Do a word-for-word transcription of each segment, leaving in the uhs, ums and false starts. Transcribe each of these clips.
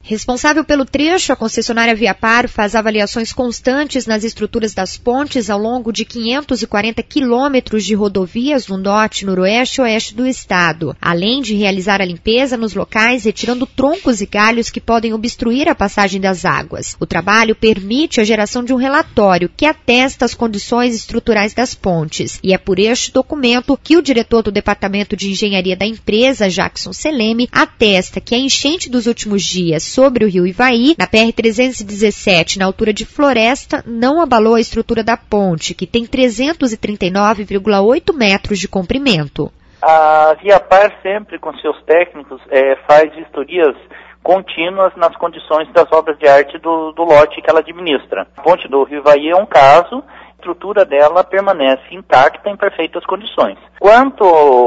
Responsável pelo trecho, a concessionária Viapar faz avaliações constantes nas estruturas das pontes ao longo de quinhentos e quarenta quilômetros de rodovias no norte, noroeste e oeste do estado, além de realizar a limpeza nos locais, retirando troncos e galhos que podem obstruir a passagem das águas. O trabalho permite a geração de um relatório que atesta as condições estruturais das pontes, e é por este documento que o diretor do Departamento de Engenharia da empresa, Jackson Seleme, atesta que a enchente dos últimos dias sobre o rio Ivaí, na P R trezentos e dezessete, na altura de Floresta, não abalou a estrutura da ponte, que tem trezentos e trinta e nove vírgula oito metros de comprimento. A Viapar sempre, com seus técnicos, é, faz vistorias contínuas nas condições das obras de arte do, do lote que ela administra. A ponte do rio Ivaí é um caso. A estrutura dela permanece intacta em perfeitas condições. Quanto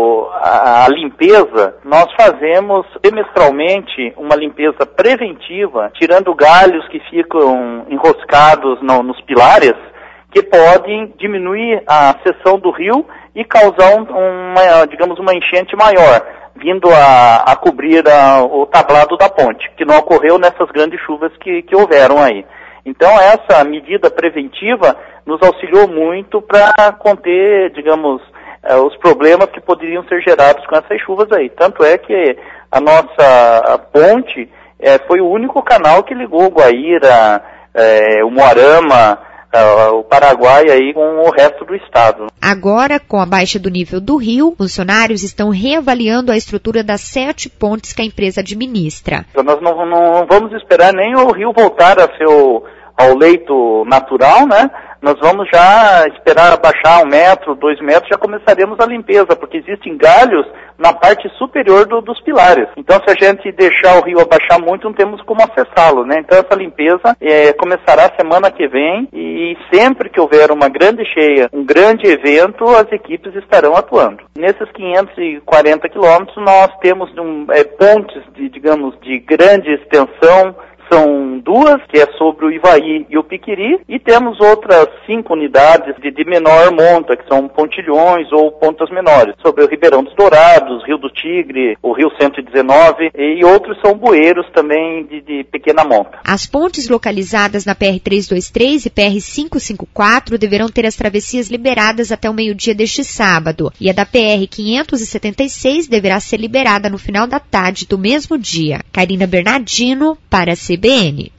à limpeza, nós fazemos semestralmente uma limpeza preventiva, tirando galhos que ficam enroscados no, nos pilares, que podem diminuir a seção do rio e causar um, uma, digamos, uma enchente maior, vindo a, a cobrir a, o tablado da ponte, que não ocorreu nessas grandes chuvas que, que houveram aí. Então, essa medida preventiva nos auxiliou muito para conter, digamos, eh, os problemas que poderiam ser gerados com essas chuvas aí. Tanto é que a nossa a ponte eh, foi o único canal que ligou o Guaíra, eh, o Moarama, eh, o Paraguai aí com o resto do estado. Agora, com a baixa do nível do rio, funcionários estão reavaliando a estrutura das sete pontes que a empresa administra. Então, nós não, não vamos esperar nem o rio voltar a seu, ao leito natural, né? Nós vamos já esperar baixar um metro, dois metros, já começaremos a limpeza, porque existem galhos na parte superior do, dos pilares. Então, se a gente deixar o rio abaixar muito, não temos como acessá-lo, né? Então, essa limpeza é, começará semana que vem e sempre que houver uma grande cheia, um grande evento, as equipes estarão atuando. Nesses quinhentos e quarenta quilômetros, nós temos um, é, pontes, de, digamos, de grande extensão. São duas, que é sobre o Ivaí e o Piquiri, e temos outras cinco unidades de, de menor monta, que são pontilhões ou pontas menores, sobre o Ribeirão dos Dourados, Rio do Tigre, o Rio cento e dezenove, e outros são bueiros também de, de pequena monta. As pontes localizadas na P R trezentos e vinte e três e P R quinhentos e cinquenta e quatro deverão ter as travessias liberadas até o meio-dia deste sábado, e a da P R quinhentos e setenta e seis deverá ser liberada no final da tarde do mesmo dia. Karina Bernardino, para a C B N.